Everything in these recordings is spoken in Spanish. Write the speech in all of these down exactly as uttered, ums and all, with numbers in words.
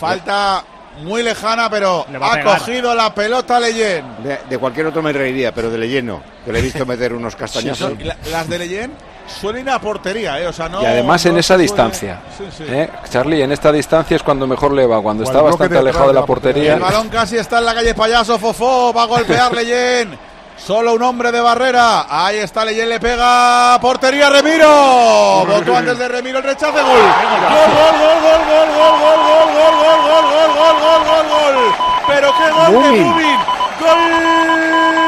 Falta muy lejana, pero ha pegar. cogido la pelota Leyen. De, de cualquier otro me reiría, pero de Leyen no, que le he visto meter unos castañazos. Sí, la, las de Leyen suelen ir a portería, ¿eh? O sea, no, y además no en esa suele... distancia, sí, sí. ¿eh? Charlie, en esta distancia es cuando mejor le va, cuando O está al bloque bastante de alejado de la atrás de la portería. El balón casi está en la calle Payaso. Fofó va a golpear Leyen. Solo un hombre de barrera. Ahí está Leyen, le pega. Portería Remiro. Votó antes de Remiro el rechace. Gol. Gol, gol, gol, gol, gol, gol, gol, gol, gol, gol, gol, gol, gol, gol, gol, gol. Pero qué gol de Mumin. Mumin. Gol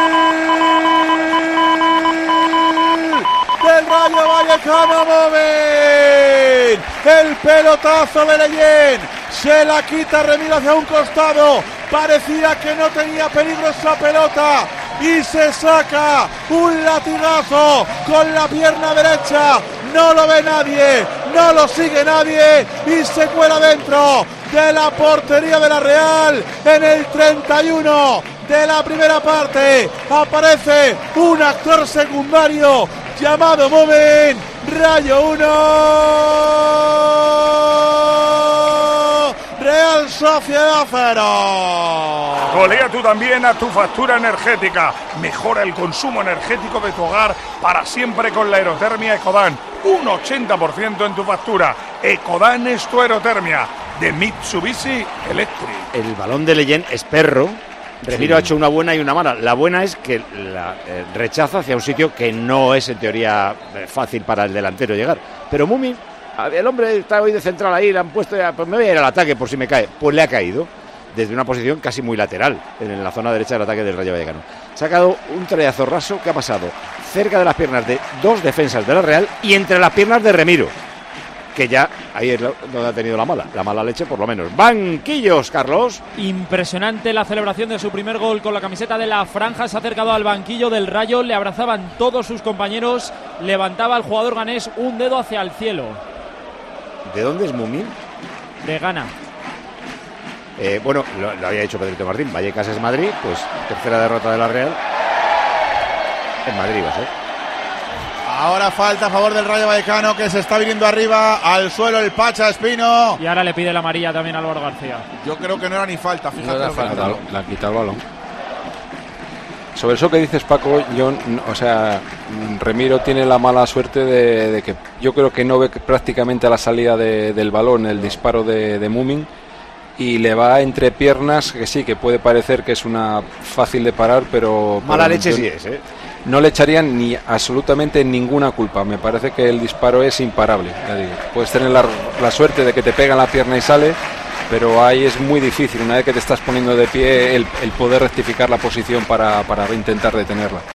del Rayo Vallecano. Mumin. El pelotazo de Leyen. Se la quita Remiro hacia un costado. Parecía que no tenía peligro esa pelota. Y se saca un latigazo con la pierna derecha. No lo ve nadie. No lo sigue nadie. Y se cuela dentro de la portería de la Real. En el treinta y uno de la primera parte aparece un actor secundario llamado Mumin. Rayo uno, Real Sociedad cero. Golea tú también a tu factura energética. Mejora el consumo energético de tu hogar para siempre con la aerotermia Ecodan. Un ochenta por ciento en tu factura. Ecodan es tu aerotermia. De Mitsubishi Electric. El balón de Leyen es perro. Remiro Sí. ha hecho una buena y una mala. La buena es que la eh, rechaza hacia un sitio que no es en teoría eh, fácil para el delantero llegar. Pero Mumin, el hombre está hoy de central ahí, le han puesto, ya, pues me voy a ir al ataque por si me cae. Pues le ha caído desde una posición casi muy lateral, en la zona derecha del ataque del Rayo Vallecano. Se ha sacado un trayazo raso que ha pasado cerca de las piernas de dos defensas de la Real y entre las piernas de Remiro, que ya ahí es donde ha tenido la mala, la mala leche por lo menos. Banquillos, Carlos. Impresionante la celebración de su primer gol con la camiseta de la franja. Se ha acercado al banquillo del Rayo, le abrazaban todos sus compañeros, levantaba al jugador ganés un dedo hacia el cielo. ¿De dónde es Mumin? De Ghana. Eh, bueno, lo, lo había hecho Pedrito Martín. Vallecas es Madrid, pues tercera derrota de la Real. En Madrid va a ser. Ahora falta a favor del Rayo Vallecano, que se está viniendo arriba al suelo el Pacha Espino. Y ahora le pide la amarilla también a Álvaro García. Yo creo que no era ni falta, fíjate. No era lo que falta, ha le ha quitado el balón. Sobre eso que dices, Paco, yo, o sea, Remiro tiene la mala suerte de, de que yo creo que no ve prácticamente a la salida de, del balón el disparo de, de Mumin, y le va entre piernas, que sí, que puede parecer que es una fácil de parar, pero... Mala pero leche yo, sí es, ¿eh? No le echarían ni absolutamente ninguna culpa. Me parece que el disparo es imparable. Ya digo. Puedes tener la, la suerte de que te pega en la pierna y sale, pero ahí es muy difícil, una vez que te estás poniendo de pie, el, el poder rectificar la posición para, para intentar detenerla.